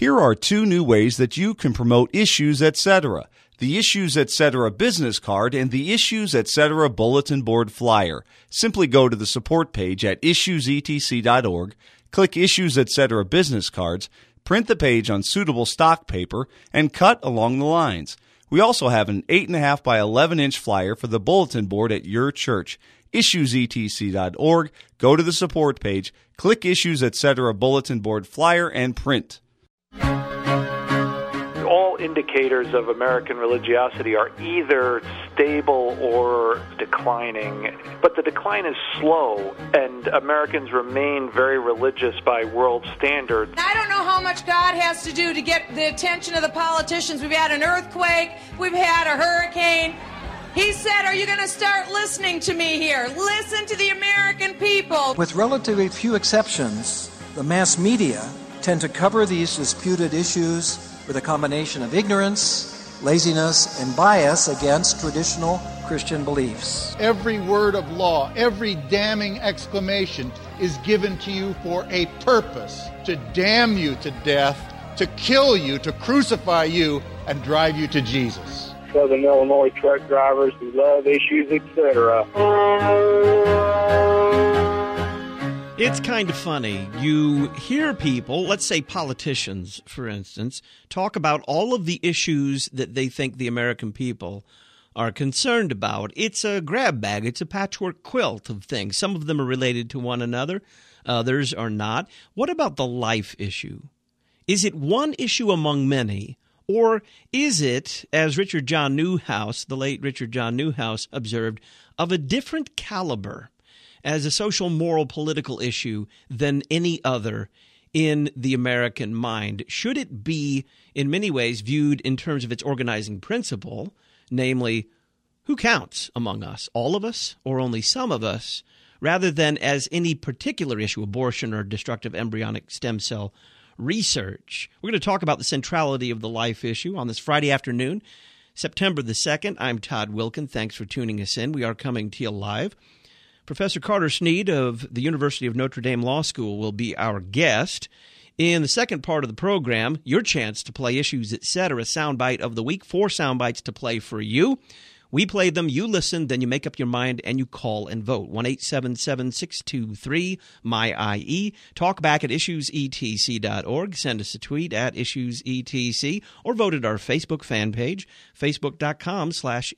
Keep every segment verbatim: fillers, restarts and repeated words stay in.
Here are two new ways that you can promote Issues Etc. The Issues Etc. business card and the Issues Etc. bulletin board flyer. Simply go to the support page at issues e t c dot org, click Issues Etc. business cards, print the page on suitable stock paper, and cut along the lines. We also have an eight point five by eleven inch flyer for the bulletin board at your church. issues e t c dot org, go to the support page, click Issues Etc. bulletin board flyer, and print. All indicators of American religiosity are either stable or declining, but the decline is slow, and Americans remain very religious by world standards. I don't know how much God has to do to get the attention of the politicians. We've had an earthquake, we've had a hurricane. He said, are you going to start listening to me here? Listen to the American people. With relatively few exceptions, the mass media tend to cover these disputed issues with a combination of ignorance, laziness, and bias against traditional Christian beliefs. Every word of law, every damning exclamation is given to you for a purpose, to damn you to death, to kill you, to crucify you, and drive you to Jesus. Southern Illinois truck drivers who love Issues Etc. It's kind of funny. You hear people, let's say politicians, for instance, talk about all of the issues that they think the American people are concerned about. It's a grab bag. It's a patchwork quilt of things. Some of them are related to one another. Others are not. What about the life issue? Is it one issue among many? Or is it, as Richard John Newhouse, the late Richard John Newhouse, observed, of a different caliber as a social, moral, political issue than any other in the American mind? Should it be, in many ways, viewed in terms of its organizing principle, namely, who counts among us, all of us or only some of us, rather than as any particular issue, abortion or destructive embryonic stem cell research? We're going to talk about the centrality of the life issue on this Friday afternoon, September the second. I'm Todd Wilkin. Thanks for tuning us in. We are coming to you live. Professor Carter Snead of the University of Notre Dame Law School will be our guest. In the second part of the program, your chance to play Issues Etc. Soundbite of the Week. Four soundbites to play for you. We play them, you listen, then you make up your mind, and you call and vote. one eight seven seven, six two three, M Y I E. Talk back at issues e t c dot org. Send us a tweet at issues e t c, or vote at our Facebook fan page, facebook.com slash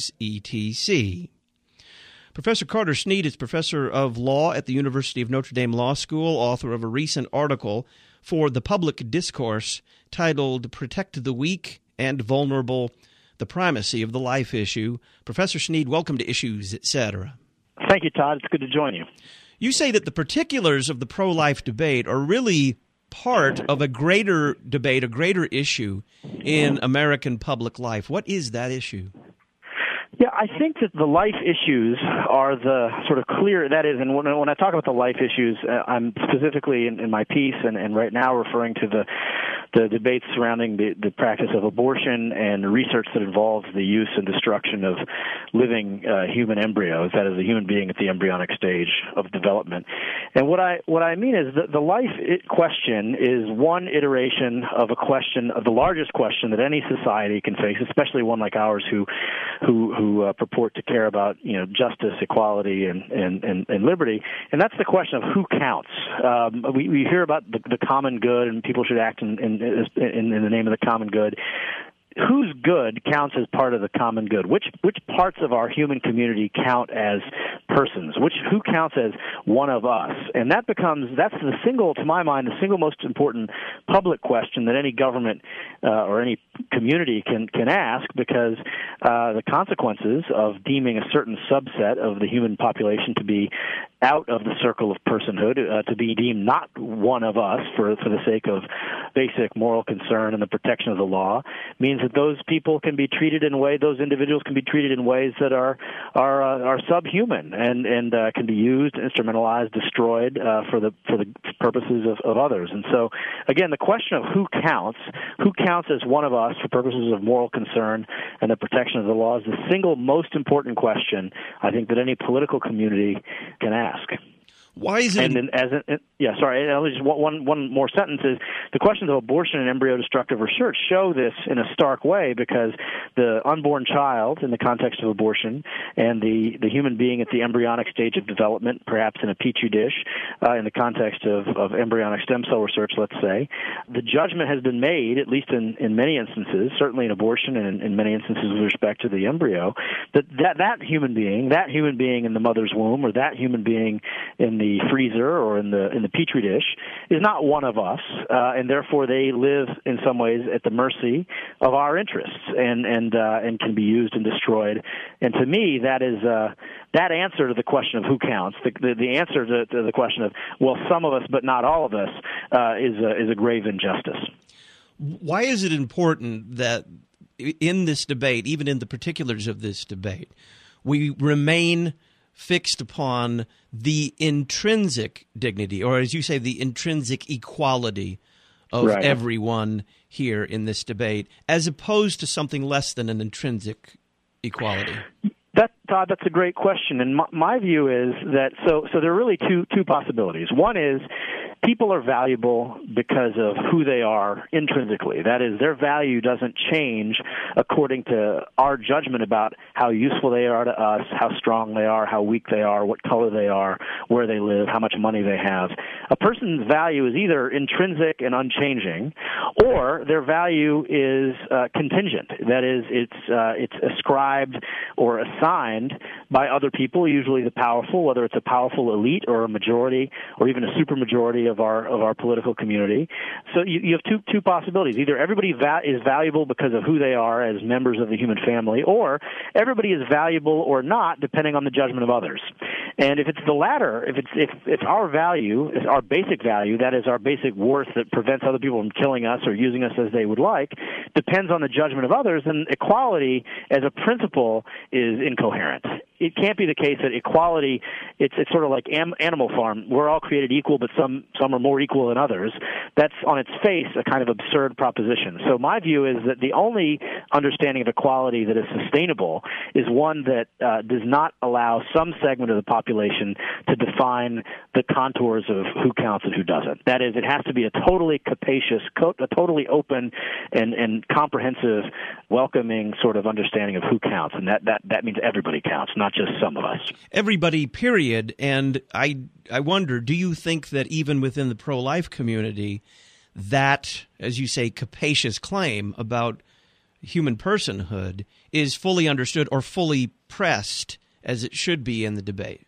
issuesetc. Professor Carter Snead is professor of law at the University of Notre Dame Law School, author of a recent article for The Public Discourse titled Protect the Weak and Vulnerable, The Primacy of the Life Issue. Professor Snead, welcome to Issues Etc. Thank you, Todd. It's good to join you. You say that the particulars of the pro-life debate are really part of a greater debate, a greater issue in American public life. What is that issue? Yeah, I think that the life issues are the sort of clear, that is, and when, when I talk about the life issues, uh, I'm specifically in, in my piece and, and right now referring to the the debates surrounding the, the practice of abortion and research that involves the use and destruction of living uh, human embryos, that is, a human being at the embryonic stage of development. And what I what I mean is that the life question is one iteration of a question, of the largest question that any society can face, especially one like ours who who who uh, purport to care about, you know, justice, equality, and, and, and, and liberty. And that's the question of who counts. Um, we, we hear about the, the common good, and people should act in, in, in, in the name of the common good. Whose good counts as part of the common good? Which which parts of our human community count as persons? Which who counts as one of us? And that becomes that's the single, to my mind, the single most important public question that any government uh, or any community can can ask, because uh, the consequences of deeming a certain subset of the human population to be out of the circle of personhood, uh, to be deemed not one of us for for the sake of basic moral concern and the protection of the law, means that those people can be treated in a way, those individuals can be treated in ways that are are uh, are subhuman and and uh, can be used, instrumentalized, destroyed uh, for the for the purposes of, of others. And so, again, the question of who counts, who counts as one of us for purposes of moral concern and the protection of the law, is the single most important question I think that any political community can ask. Why is it? And then as a, yeah, sorry, just one one more sentence is the questions of abortion and embryo-destructive research show this in a stark way, because the unborn child in the context of abortion and the, the human being at the embryonic stage of development, perhaps in a petri dish, uh, in the context of, of embryonic stem cell research, let's say, the judgment has been made, at least in, in many instances, certainly in abortion and in, in many instances with respect to the embryo, that, that that human being, that human being in the mother's womb, or that human being in the freezer or in the in the petri dish is not one of us, uh, and therefore they live in some ways at the mercy of our interests, and and uh, and can be used and destroyed. And to me, that is uh, that answer to the question of who counts, the the, the answer to, to the question of, well, some of us but not all of us, uh, is a, is a grave injustice. Why is it important that in this debate, even in the particulars of this debate, we remain fixed upon the intrinsic dignity, or as you say, the intrinsic equality of right. everyone here in this debate, as opposed to something less than an intrinsic equality? That, Todd, that's a great question. And my, my view is that, so, so there are really two, two possibilities. One is people are valuable because of who they are intrinsically. That is, their value doesn't change according to our judgment about how useful they are to us, how strong they are, how weak they are, what color they are, where they live, how much money they have. A person's value is either intrinsic and unchanging, or their value is uh, contingent. That is, it's uh, it's ascribed or assigned by other people, usually the powerful, whether it's a powerful elite or a majority or even a supermajority of our of our political community. So you, you have two two possibilities. Either everybody va- is valuable because of who they are as members of the human family, or everybody is valuable or not depending on the judgment of others. And if it's the latter, if it's if, if our value, is our basic value, that is our basic worth that prevents other people from killing us or using us as they would like, depends on the judgment of others, then equality as a principle is incoherent. It can't be the case that equality, it's it's sort of like am, Animal Farm. We're all created equal, but some, some are more equal than others. That's on its face a kind of absurd proposition. So my view is that the only understanding of equality that is sustainable is one that uh, does not allow some segment of the population to define the contours of who counts and who doesn't. That is, it has to be a totally capacious, a totally open and, and comprehensive, welcoming sort of understanding of who counts, and that, that, that means everybody counts, not just some of us. Everybody, period. And I I wonder, do you think that even within the pro-life community, that, as you say, capacious claim about human personhood is fully understood or fully pressed as it should be in the debate?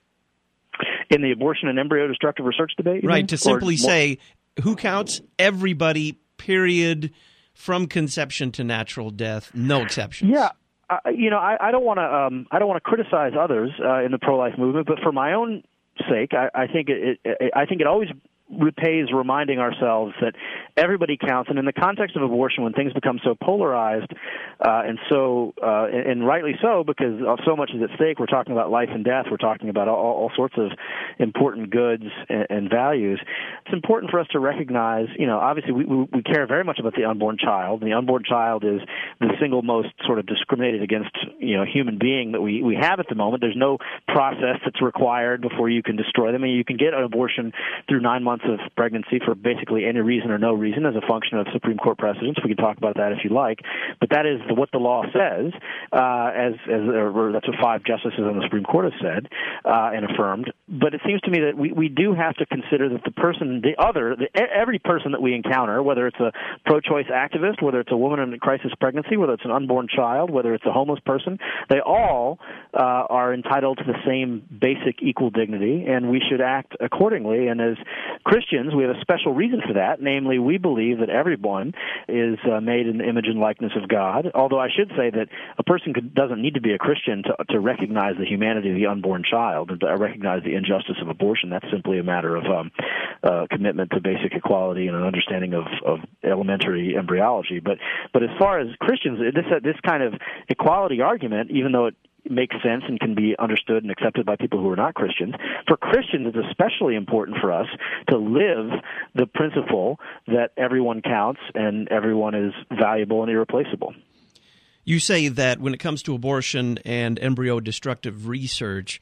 In the abortion and embryo-destructive research debate? Right, mean? to simply or, say, who counts? Everybody, period, from conception to natural death, no exceptions. Yeah. Uh, you know, I, I don't want to. Um, I don't want to criticize others uh, in the pro-life movement, but for my own sake, I, I think it, it. I think it always repays reminding ourselves that everybody counts, and in the context of abortion, when things become so polarized, uh, and so, uh, and, and rightly so, because so much is at stake. We're talking about life and death. We're talking about all, all sorts of important goods and, and values. It's important for us to recognize, you know, obviously we, we, we care very much about the unborn child. The unborn child is the single most sort of discriminated against, you know, human being that we, we have at the moment. There's no process that's required before you can destroy them. I mean, you can get an abortion through nine months of pregnancy for basically any reason or no reason as a function of Supreme Court precedents. We can talk about that if you like, but that is what the law says, uh, as, as or that's what five justices on the Supreme Court have said uh, and affirmed. But it seems to me that we, we do have to consider that the person, the other, the, every person that we encounter, whether it's a pro-choice activist, whether it's a woman in crisis pregnancy, whether it's an unborn child, whether it's a homeless person, they all uh, are entitled to the same basic equal dignity, and we should act accordingly. And as Christians, we have a special reason for that, namely we believe that everyone is uh, made in the image and likeness of God, although I should say that a person could, doesn't need to be a Christian to, to recognize the humanity of the unborn child and to recognize the injustice of abortion. That's simply a matter of um, uh, commitment to basic equality and an understanding of, of elementary embryology. But but as far as Christians, this, this kind of equality argument, even though it makes sense and can be understood and accepted by people who are not Christians. For Christians, it's especially important for us to live the principle that everyone counts and everyone is valuable and irreplaceable. You say that when it comes to abortion and embryo-destructive research,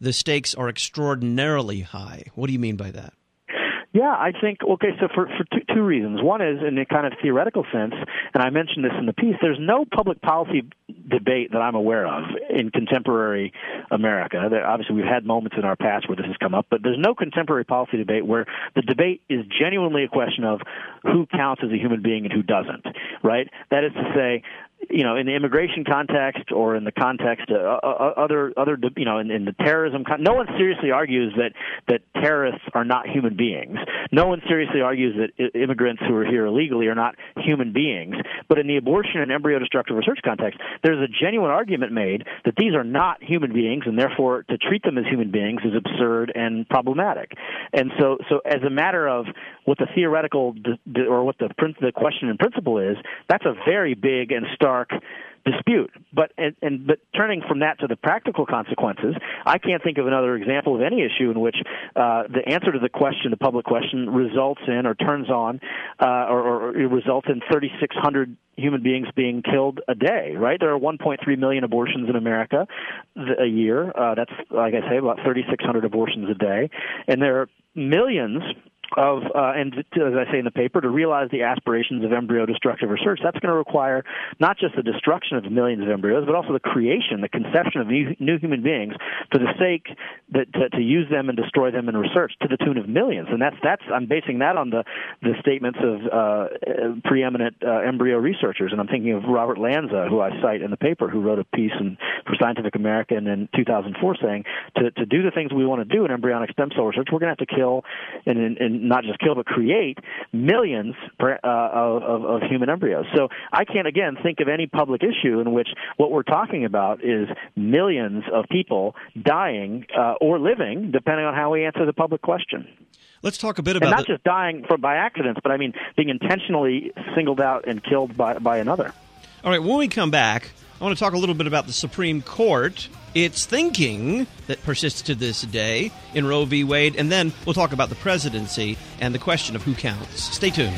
the stakes are extraordinarily high. What do you mean by that? Yeah, I think, okay, so for, for two, two reasons. One is in a kind of theoretical sense, and I mentioned this in the piece, there's no public policy debate that I'm aware of in contemporary America. There, obviously, we've had moments in our past where this has come up, but there's no contemporary policy debate where the debate is genuinely a question of who counts as a human being and who doesn't, right? That is to say, you know, in the immigration context or in the context of uh, other, other, you know, in, in the terrorism, con- no one seriously argues that, that terrorists are not human beings. No one seriously argues that I- immigrants who are here illegally are not human beings. But in the abortion and embryo destructive research context, there's a genuine argument made that these are not human beings, and therefore to treat them as human beings is absurd and problematic. And so, so as a matter of what the theoretical d- or what the, the question in principle is, that's a very big and stark dispute. But and, and but turning from that to the practical consequences, I can't think of another example of any issue in which uh, the answer to the question, the public question, results in or turns on uh, or, or results in thirty-six hundred human beings being killed a day, right? There are one point three million abortions in America a year. Uh, that's, like I say, about thirty-six hundred abortions a day. And there are millions of, uh, and to, as I say in the paper, to realize the aspirations of embryo destructive research, that's going to require not just the destruction of millions of embryos, but also the creation, the conception of new, new human beings for the sake that to, to use them and destroy them in research to the tune of millions. And that's, that's I'm basing that on the, the statements of uh, preeminent uh, embryo researchers. And I'm thinking of Robert Lanza, who I cite in the paper, who wrote a piece in, for Scientific American in two thousand four saying to, to do the things we want to do in embryonic stem cell research, we're going to have to kill and, and, and not just kill, but create millions per, uh, of, of human embryos. So I can't, again, think of any public issue in which what we're talking about is millions of people dying uh, or living, depending on how we answer the public question. Let's talk a bit about and not the- just dying from by accidents, but I mean being intentionally singled out and killed by, by another. All right, when we come back, I want to talk a little bit about the Supreme Court, its thinking that persists to this day in Roe v. Wade, and then we'll talk about the presidency and the question of who counts. Stay tuned.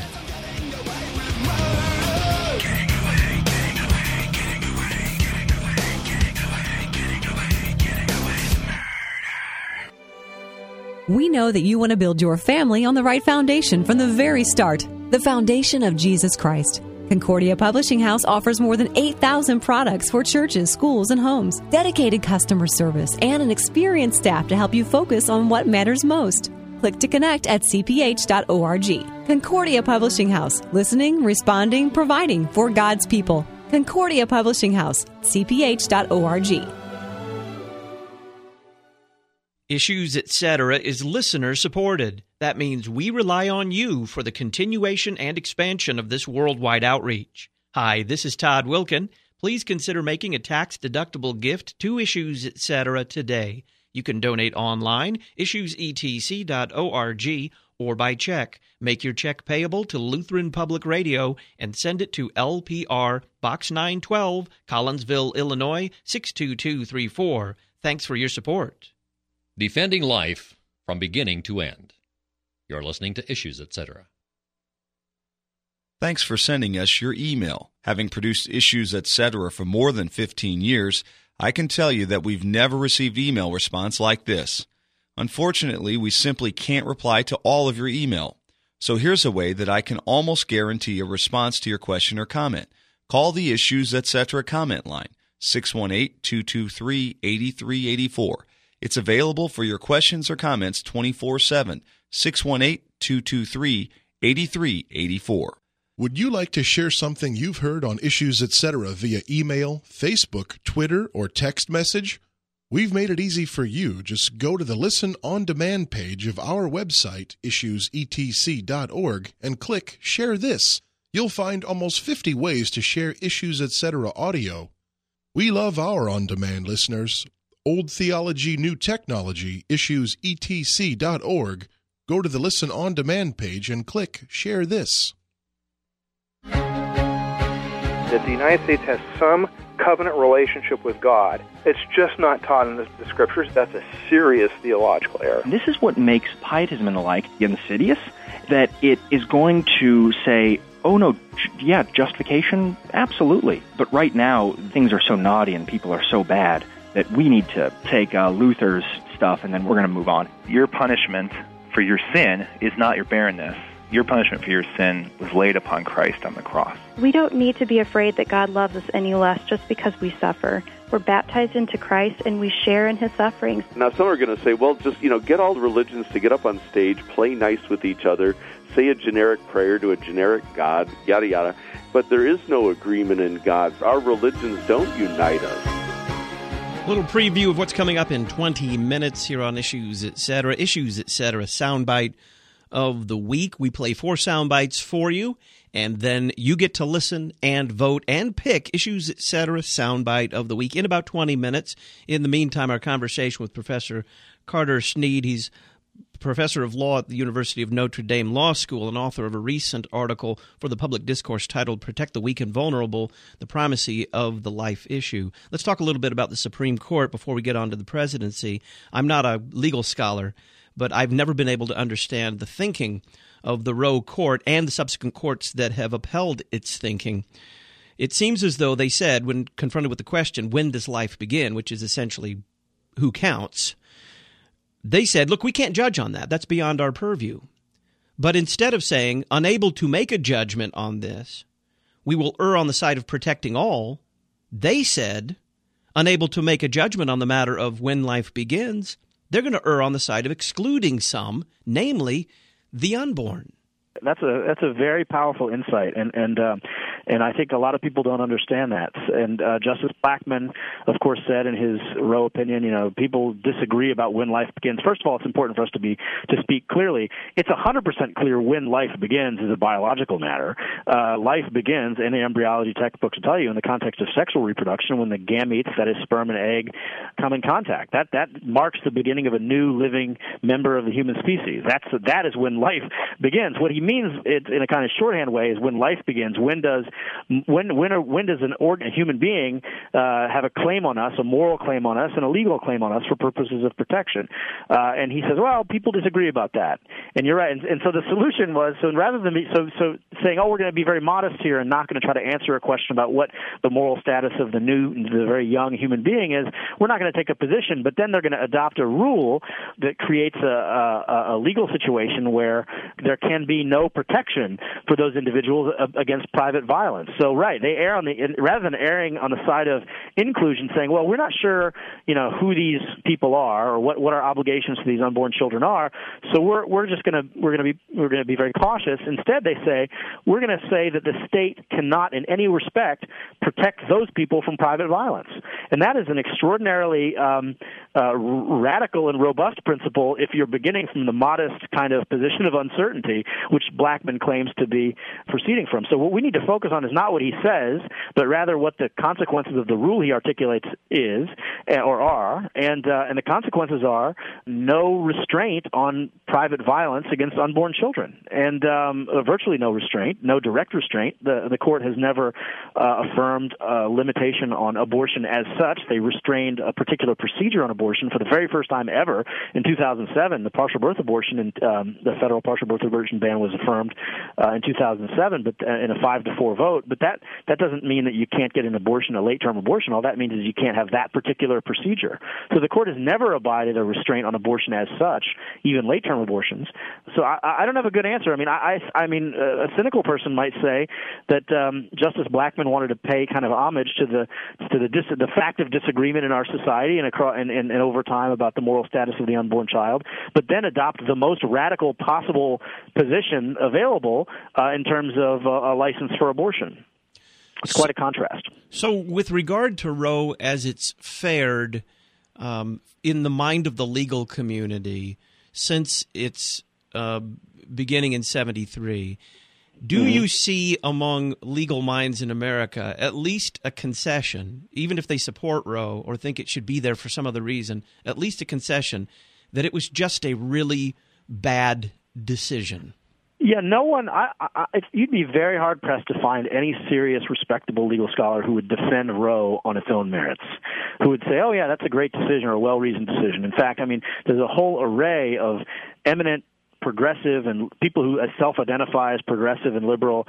We know that you want to build your family on the right foundation from the very start, the foundation of Jesus Christ. Concordia Publishing House offers more than eight thousand products for churches, schools, and homes, dedicated customer service, and an experienced staff to help you focus on what matters most. Click to connect at c p h dot org. Concordia Publishing House, listening, responding, providing for God's people. Concordia Publishing House, c p h dot org. Issues, et cetera is listener-supported. That means we rely on you for the continuation and expansion of this worldwide outreach. Hi, this is Todd Wilkin. Please consider making a tax-deductible gift to Issues, et cetera today. You can donate online, issues e t c dot org, or by check. Make your check payable to Lutheran Public Radio and send it to L P R, Box nine twelve, Collinsville, Illinois, six two two three four. Thanks for your support. Defending life from beginning to end. You're listening to Issues, et cetera. Thanks for sending us your email. Having produced Issues, et cetera for more than fifteen years, I can tell you that we've never received email response like this. Unfortunately, we simply can't reply to all of your email. So here's a way that I can almost guarantee a response to your question or comment. Call the Issues, et cetera comment line, six one eight, two two three, eight three eight four. It's available for your questions or comments twenty-four seven, six one eight, two two three, eight three eight four. Would you like to share something you've heard on Issues, et cetera via email, Facebook, Twitter, or text message? We've made it easy for you. Just go to the Listen On Demand page of our website, issues e t c dot org, and click Share This. You'll find almost fifty ways to share Issues, et cetera audio. We love our on-demand listeners. Old Theology, New Technology, issues e t c dot org. Go to the Listen On Demand page and click Share This. That the United States has some covenant relationship with God. It's just not taught in the, the Scriptures. That's a serious theological error. This is what makes pietism and the like insidious, that it is going to say, oh, no, yeah, justification, absolutely. But right now, things are so naughty and people are so bad that we need to take uh, Luther's stuff, and then we're going to move on. Your punishment for your sin is not your barrenness. Your punishment for your sin was laid upon Christ on the cross. We don't need to be afraid that God loves us any less just because we suffer. We're baptized into Christ, and we share in his sufferings. Now, some are going to say, well, just, you know, get all the religions to get up on stage, play nice with each other, say a generic prayer to a generic God, yada, yada. But there is no agreement in God. Our religions don't unite us. Little preview of what's coming up in twenty minutes here on Issues, et cetera. Issues, et cetera. Soundbite of the week. We play four sound bites for you, and then you get to listen and vote and pick Issues, et cetera. Soundbite of the week in about twenty minutes. In the meantime, our conversation with Professor Carter Snead. He's professor of law at the University of Notre Dame Law School and author of a recent article for the Public Discourse titled Protect the Weak and Vulnerable, the Primacy of the Life Issue. Let's talk a little bit about the Supreme Court before we get on to the presidency. I'm not a legal scholar, but I've never been able to understand the thinking of the Roe Court and the subsequent courts that have upheld its thinking. It seems as though they said, when confronted with the question, when does life begin, which is essentially who counts, they said, look, we can't judge on that. That's beyond our purview. But instead of saying, unable to make a judgment on this, we will err on the side of protecting all, they said, unable to make a judgment on the matter of when life begins, they're going to err on the side of excluding some, namely the unborn. That's a that's a very powerful insight, and and um, and I think a lot of people don't understand that. And uh, Justice Blackmun, of course, said in his Roe opinion, you know, people disagree about when life begins. First of all, it's important for us to be to speak clearly. It's a hundred percent clear when life begins is a biological matter. Uh, life begins, and the embryology textbooks will tell you, in the context of sexual reproduction, when the gametes, that is sperm and egg, come in contact. That that marks the beginning of a new living member of the human species. That's that is when life begins. What he means it, in a kind of shorthand way is when life begins. When does when when when does an organ, a human being uh, have a claim on us, a moral claim on us, and a legal claim on us for purposes of protection? Uh, and he says, well, people disagree about that. And you're right. And, and so the solution was, so rather than be, so so saying, oh, we're going to be very modest here and not going to try to answer a question about what the moral status of the new, the very young human being is, we're not going to take a position. But then they're going to adopt a rule that creates a, a, a legal situation where there can be no protection for those individuals against private violence. So, right, they err on the rather than erring on the side of inclusion, saying, well, we're not sure, you know, who these people are or what, what our obligations to these unborn children are. So we're we're just going to we're going to be we're going to be very cautious. Instead, they say we're going to say that the state cannot, in any respect, protect those people from private violence, and that is an extraordinarily um, uh, radical and robust principle if you're beginning from the modest kind of position of uncertainty which Blackmun claims to be proceeding from. So what we need to focus on is not what he says, but rather what the consequences of the rule he articulates is or are, and uh, and the consequences are no restraint on private violence against unborn children, and um, uh, virtually no restraint, no direct restraint. The the court has never uh, affirmed a limitation on abortion as such. They restrained a particular procedure on abortion for the very first time ever in two thousand seven. The partial birth abortion and um, the federal partial birth abortion ban was affirmed uh, in two thousand seven, but uh, in a five to four vote. But that that doesn't mean that you can't get an abortion, a late term abortion. All that means is you can't have that particular procedure. So the court has never abided a restraint on abortion as such, even late term abortions. So I, I don't have a good answer. I mean, I I, I mean, a cynical person might say that um, Justice Blackmun wanted to pay kind of homage to the to the dis, the fact of disagreement in our society and, across, and, and and over time about the moral status of the unborn child, but then adopt the most radical possible position available uh, in terms of uh, a license for abortion. It's quite a contrast. So with regard to Roe as it's fared um, in the mind of the legal community since its uh, beginning in seventy-three, do mm-hmm. you see among legal minds in America at least a concession, even if they support Roe or think it should be there for some other reason, at least a concession that it was just a really bad decision? Yeah, no one. I, I, you'd be very hard pressed to find any serious, respectable legal scholar who would defend Roe on its own merits, who would say, "Oh, yeah, that's a great decision or a well-reasoned decision." In fact, I mean, there's a whole array of eminent progressive and people who self-identify as progressive and liberal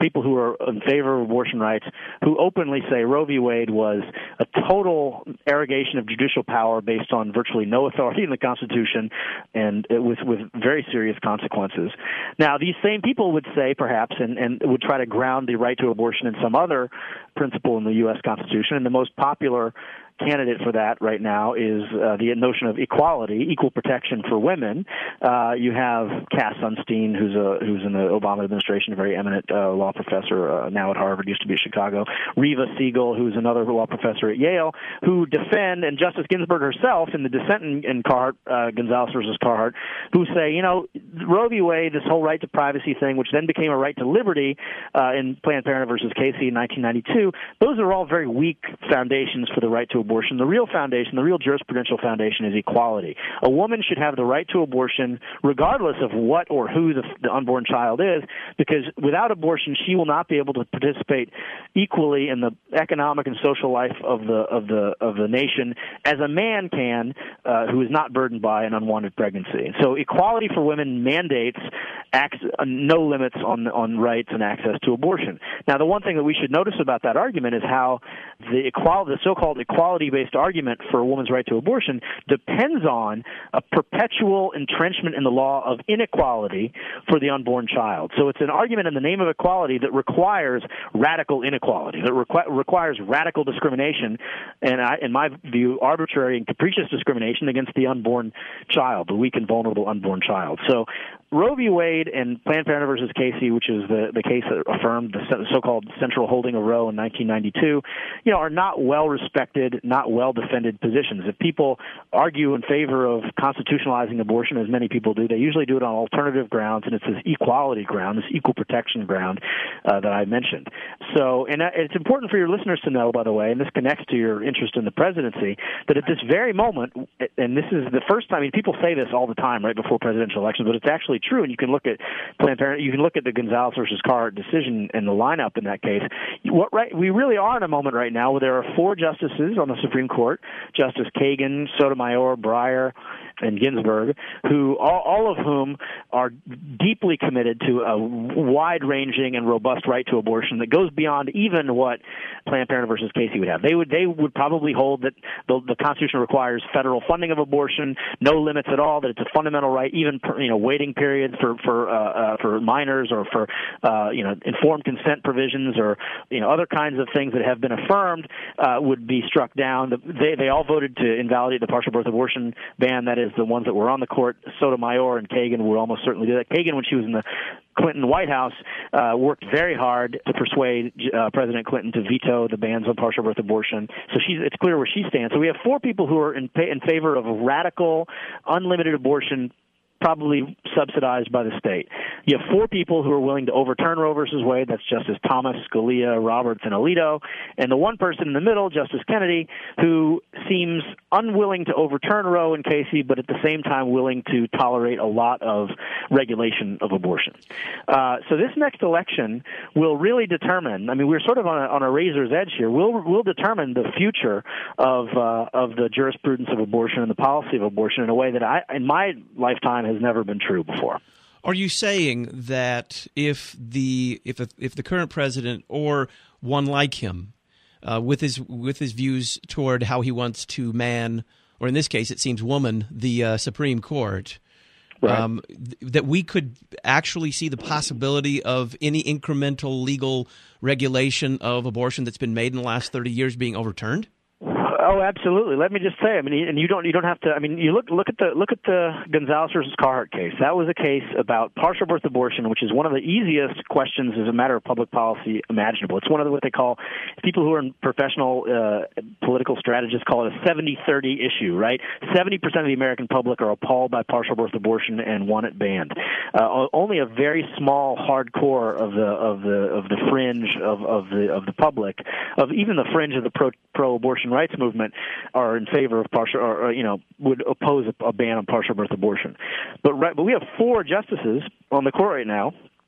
people who are in favor of abortion rights who openly say Roe v. Wade was a total arrogation of judicial power based on virtually no authority in the Constitution and with, with very serious consequences. Now, these same people would say, perhaps, and, and would try to ground the right to abortion in some other principle in the U S Constitution, and the most popular candidate for that right now is uh, the notion of equality, equal protection for women. Uh, you have Cass Sunstein, who's a who's in the Obama administration, a very eminent uh, law professor, uh, now at Harvard, used to be at Chicago. Reva Siegel, who's another law professor at Yale, who defend, and Justice Ginsburg herself in the dissent in, in Carhart, uh, Gonzalez versus Carhart, who say, you know, Roe v. Wade, this whole right to privacy thing, which then became a right to liberty uh, in Planned Parenthood versus Casey in nineteen ninety-two, those are all very weak foundations for the right to abortion. The real foundation, the real jurisprudential foundation is equality. A woman should have the right to abortion regardless of what or who the, the unborn child is, because without abortion she will not be able to participate equally in the economic and social life of the of the of the nation as a man can uh, who is not burdened by an unwanted pregnancy. So equality for women mandates access, uh, no limits on on rights and access to abortion. Now, the one thing that we should notice about that argument is how the equality, the so-called equality-based argument for a woman's right to abortion depends on a perpetual entrenchment in the law of inequality for the unborn child. So it's an argument in the name of equality that requires radical inequality, that requ- requires radical discrimination, and I, in my view, arbitrary and capricious discrimination against the unborn child, the weak and vulnerable unborn child. So Roe v. Wade and Planned Parenthood versus Casey, which is the, the case that affirmed the so-called central holding of Roe in nineteen ninety-two, you know, are not well-respected, not well-defended positions. If people argue in favor of constitutionalizing abortion, as many people do, they usually do it on alternative grounds, and it's this equality ground, this equal protection ground uh, that I mentioned. So, and it's important for your listeners to know, by the way, and this connects to your interest in the presidency, that at this very moment, and this is the first time, I mean, people say this all the time right before presidential elections, but it's actually true, and you can look at Planned Parenthood, you can look at the Gonzalez versus Carhart decision and the lineup in that case. What right, we really are in a moment right now where there are four justices on the Supreme Court, Justice Kagan, Sotomayor, Breyer, and Ginsburg, who all, all of whom are deeply committed to a wide-ranging and robust right to abortion that goes beyond even what Planned Parenthood versus Casey would have. They would they would probably hold that the, the Constitution requires federal funding of abortion, no limits at all, that it's a fundamental right, even you know waiting periods for for uh, uh, for minors or for uh, you know informed consent provisions or you know other kinds of things that have been affirmed uh, would be struck down. They they all voted to invalidate the partial birth abortion ban. That is the ones that were on the court. Sotomayor and Kagan would almost certainly do that. Kagan, when she was in the Clinton White House, uh, worked very hard to persuade uh, President Clinton to veto the bans on partial birth abortion. So she's, it's clear where she stands. So we have four people who are in, in favor of radical, unlimited abortion, probably subsidized by the state. You have four people who are willing to overturn Roe versus Wade. That's Justice Thomas, Scalia, Roberts, and Alito. And the one person in the middle, Justice Kennedy, who seems unwilling to overturn Roe and Casey, but at the same time willing to tolerate a lot of regulation of abortion. Uh, so this next election will really determine, I mean, we're sort of on a, on a razor's edge here, will will determine the future of uh, of the jurisprudence of abortion and the policy of abortion in a way that I, in my lifetime, has never been true before. Are you saying that if the if a, if the current president or one like him, uh, with his with his views toward how he wants to man, or in this case it seems woman, the uh, Supreme Court, right. um, th- that we could actually see the possibility of any incremental legal regulation of abortion that's been made in the last thirty years being overturned? Oh, absolutely. Let me just say, I mean, and you don't you don't have to. I mean, you look look at the look at the Gonzalez versus Carhart case. That was a case about partial birth abortion, which is one of the easiest questions as a matter of public policy imaginable. It's one of the, what they call, people who are in professional uh, political strategists call it a seventy thirty issue, right? seventy percent of the American public are appalled by partial birth abortion and want it banned. Uh, only a very small hardcore of the of the of the fringe of, of the of the public, of even the fringe of the pro pro abortion rights movement, are in favor of partial, or, or you know, would oppose a, a ban on partial birth abortion. But right, but we have four justices on the court right now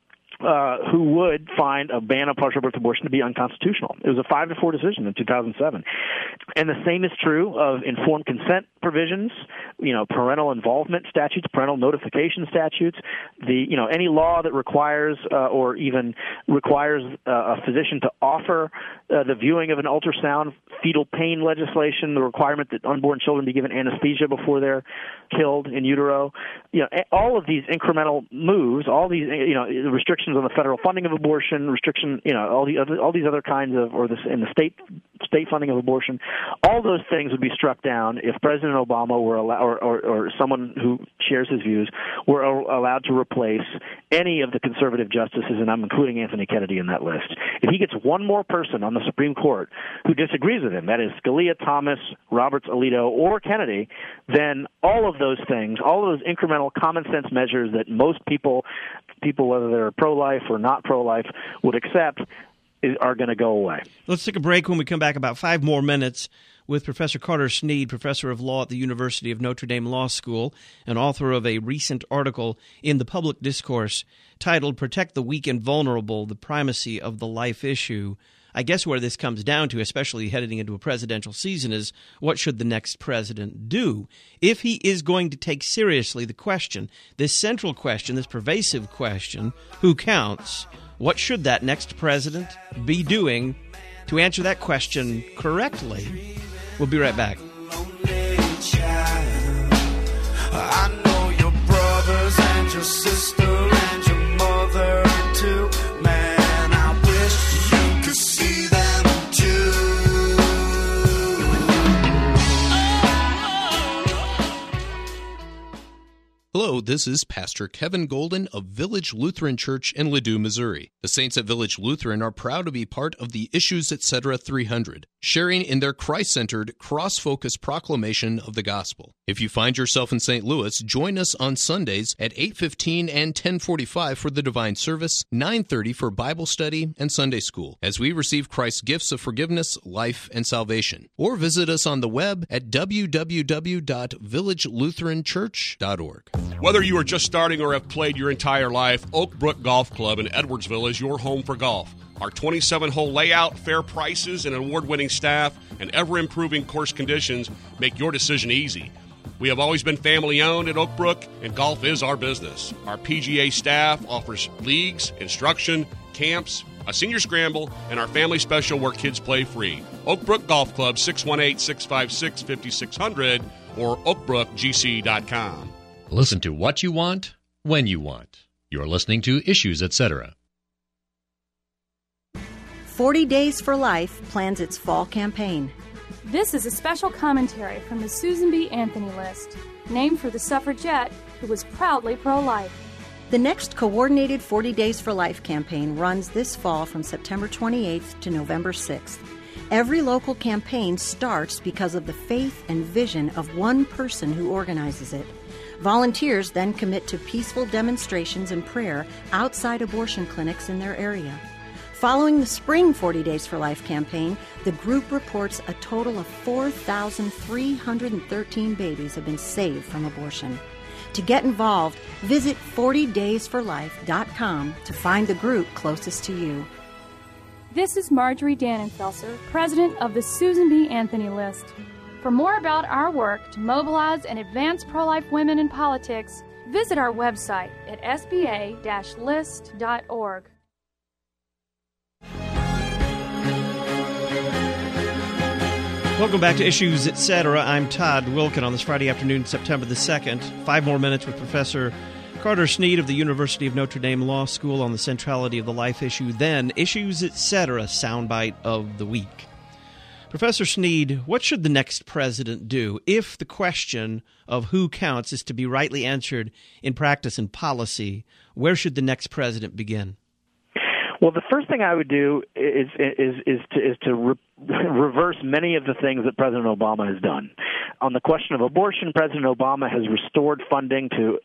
uh, who would find a ban on partial birth abortion to be unconstitutional. It was a five to four decision in two thousand seven. And the same is true of informed consent provisions, you know, parental involvement statutes, parental notification statutes, the, you know, any law that requires uh, or even requires uh, a physician to offer uh, the viewing of an ultrasound, fetal pain legislation, the requirement that unborn children be given anesthesia before they're killed in utero. You know, all of these incremental moves, all these, you know, restrictions on the federal funding of abortion, restriction, you know, all the other, all these other kinds of, or this in the state state funding of abortion, all those things would be struck down if President Obama were allowed, or, or, or someone who shares his views, were allowed to replace any of the conservative justices, and I'm including Anthony Kennedy in that list. If he gets one more person on the Supreme Court who disagrees with him, that is Scalia, Thomas, Roberts, Alito, or Kennedy, then all of those things, all of those incremental common sense measures that most people, people whether they're pro-life or not pro-life, would accept are going to go away. Let's take a break. When we come back, about five more minutes with Professor Carter Snead, professor of law at the University of Notre Dame Law School and author of a recent article in the Public Discourse titled Protect the Weak and Vulnerable, the Primacy of the Life Issue. I guess where this comes down to, especially heading into a presidential season, is what should the next president do? If he is going to take seriously the question, this central question, this pervasive question, who counts, what should that next president be doing to answer that question correctly? We'll be right back. I know your brothers and your sister and your mother too. Man, I wish you could see them too. Hello, this is Pastor Kevin Golden of Village Lutheran Church in Ladue, Missouri. The Saints at Village Lutheran are proud to be part of the Issues Etc. three hundred, sharing in their Christ-centered, cross-focused proclamation of the gospel. If you find yourself in Saint Louis, join us on Sundays at eight fifteen and ten forty-five for the Divine Service, nine thirty for Bible study and Sunday School, as we receive Christ's gifts of forgiveness, life, and salvation. Or visit us on the web at w w w dot village lutheran church dot org. Whether you are just starting or have played your entire life, Oak Brook Golf Club in Edwardsville is your home for golf. Our twenty-seven hole layout, fair prices, and award-winning staff, and ever-improving course conditions make your decision easy. We have always been family-owned at Oak Brook, and golf is our business. Our P G A staff offers leagues, instruction, camps, a senior scramble, and our family special where kids play free. Oak Brook Golf Club, six one eight, six five six, five six zero zero, or oak brook g c dot com. Listen to what you want, when you want. You're listening to Issues Etc. forty Days for Life plans its fall campaign. This is a special commentary from the Susan B. Anthony list, named for the suffragette who was proudly pro-life. The next coordinated forty Days for Life campaign runs this fall from September twenty-eighth to November sixth. Every local campaign starts because of the faith and vision of one person who organizes it. Volunteers then commit to peaceful demonstrations and prayer outside abortion clinics in their area. Following the spring forty Days for Life campaign, the group reports a total of four thousand three hundred thirteen babies have been saved from abortion. To get involved, visit forty days for life dot com to find the group closest to you. This is Marjorie Dannenfelser, president of the Susan B. Anthony List. For more about our work to mobilize and advance pro-life women in politics, visit our website at s b a dash list dot org. Welcome back to Issues Etc. I'm Todd Wilkin on this Friday afternoon, September the second. Five more minutes with Professor Carter Snead of the University of Notre Dame Law School on the centrality of the life issue. Then, Issues Etc. soundbite of the week. Professor Snead, what should the next president do if the question of who counts is to be rightly answered in practice and policy? Where should the next president begin? Well, the first thing I would do is is is to is to re- reverse many of the things that President Obama has done. On the question of abortion, President Obama has restored funding to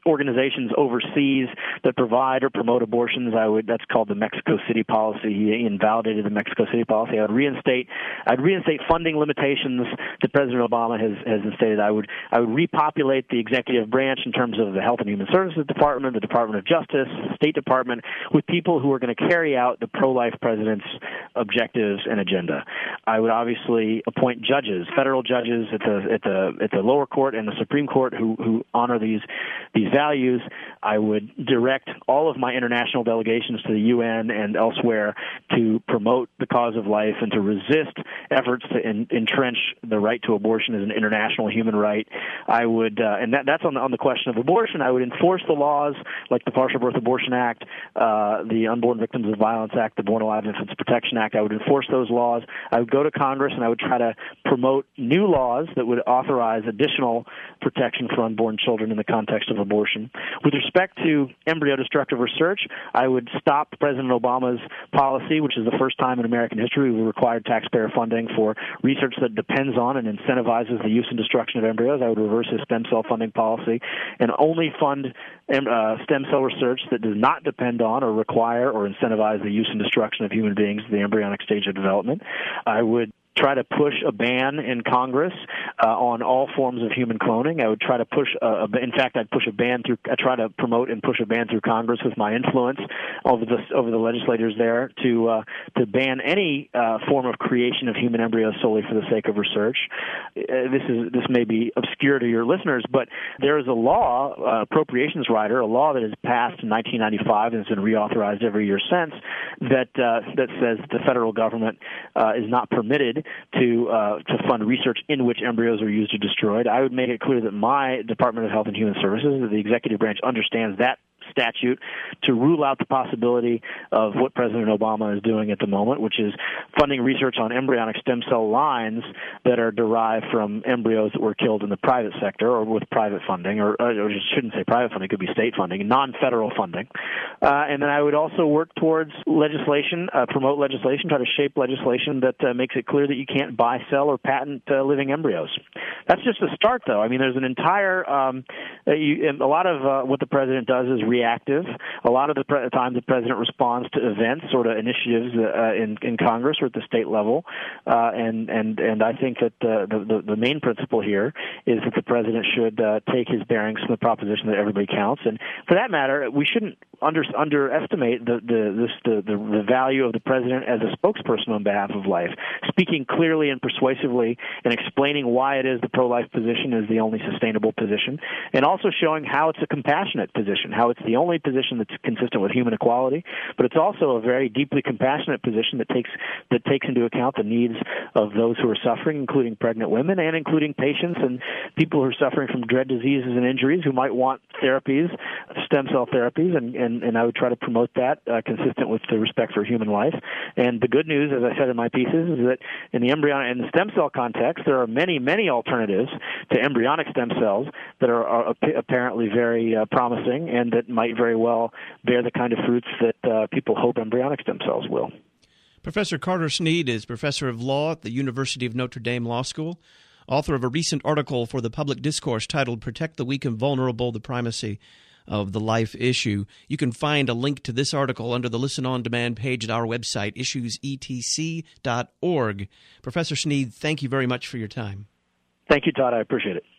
organizations overseas that provide or promote abortions, I would that's called the Mexico City policy. He invalidated the Mexico City policy. I would reinstate I'd reinstate funding limitations that President Obama has, has instated. I would I would repopulate the executive branch in terms of the Health and Human Services Department, the Department of Justice, the State Department, with people who are going to carry out the pro-life president's objectives and agenda. I would obviously appoint judges, federal judges at the at the at the lower court and the Supreme Court who who honor these these values. I would direct all of my international delegations to the U N and elsewhere to promote the cause of life and to resist efforts to in, entrench the right to abortion as an international human right. I would, uh, and that, that's on the, on the question of abortion. I would enforce the laws like the Partial Birth Abortion Act, uh, the Unborn Victims of Violence Act, the Born Alive Infants Protection Act. I would enforce those laws. I would go to Congress and I would try to promote new laws that would authorize additional protection for unborn children in the context of abortion. With respect to embryo-destructive research, I would stop President Obama's policy, which is the first time in American history we required taxpayer funding for research that depends on and incentivizes the use and destruction of embryos. I would reverse his stem cell funding policy and only fund uh, stem cell research that does not depend on or require or incentivize the use and destruction of human beings at the embryonic stage of development. I would try to push a ban in Congress uh, on all forms of human cloning. I would try to push, a, a, in fact, I'd push a ban through. I try to promote and push a ban through Congress with my influence over the over the legislators there to uh, to ban any uh, form of creation of human embryos solely for the sake of research. Uh, this is this may be obscure to your listeners, but there is a law, uh, appropriations rider, a law that is passed in nineteen ninety-five and has been reauthorized every year since, that uh, that says the federal government uh, is not permitted to uh, to fund research in which embryos are used or destroyed. I would make it clear that my Department of Health and Human Services, that the executive branch, understands that statute to rule out the possibility of what President Obama is doing at the moment, which is funding research on embryonic stem cell lines that are derived from embryos that were killed in the private sector or with private funding, or, or I shouldn't say private funding, it could be state funding, non-federal funding. Uh, and then I would also work towards legislation, uh, promote legislation, try to shape legislation that uh, makes it clear that you can't buy, sell, or patent uh, living embryos. That's just a start, though. I mean, there's an entire, um, uh, you, a lot of uh, what the president does is reactive. A lot of the pre- time the president responds to events, sort of initiatives uh, in, in Congress or at the state level, uh, and, and, and I think that uh, the, the, the main principle here is that the president should uh, take his bearings from the proposition that everybody counts. And for that matter, we shouldn't under, underestimate the, the, this, the, the, the value of the president as a spokesperson on behalf of life, speaking clearly and persuasively and explaining why it is the pro-life position is the only sustainable position, and also showing how it's a compassionate position, how it's the only position that's consistent with human equality, but it's also a very deeply compassionate position that takes that takes into account the needs of those who are suffering, including pregnant women and including patients and people who are suffering from dread diseases and injuries who might want therapies, stem cell therapies, and, and, and I would try to promote that uh, consistent with the respect for human life. And the good news, as I said in my pieces, is that in the embryonic and the stem cell context, there are many, many alternatives to embryonic stem cells that are, are apparently very uh, promising and that might very well bear the kind of fruits that uh, people hope embryonic stem cells will. Professor Carter Snead is professor of law at the University of Notre Dame Law School, author of a recent article for the Public Discourse titled Protect the Weak and Vulnerable, the Primacy of the Life Issue. You can find a link to this article under the Listen On Demand page at our website, issues e t c dot org. Professor Snead, thank you very much for your time. Thank you, Todd. I appreciate it.